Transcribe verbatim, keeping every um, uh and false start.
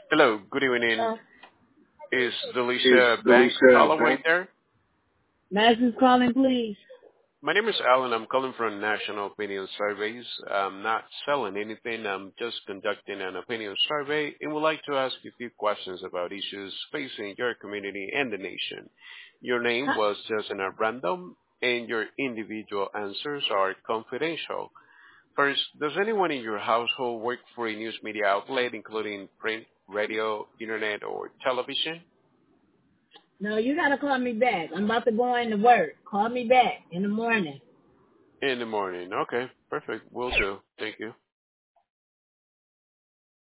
Hello, good evening. Uh, Is is Delisha Bank Delisha Holloway Bank. there? Madison's calling, please. My name is Alan. I'm calling from National Opinion Surveys. I'm not selling anything. I'm just conducting an opinion survey and would like to ask you a few questions about issues facing your community and the nation. Your name Huh? was chosen at random and your individual answers are confidential. First, does anyone in your household work for a news media outlet, including print, radio, internet, or television? No, you gotta call me back. I'm about to go into work. Call me back in the morning. In the morning. Okay, perfect. Will do. Thank you.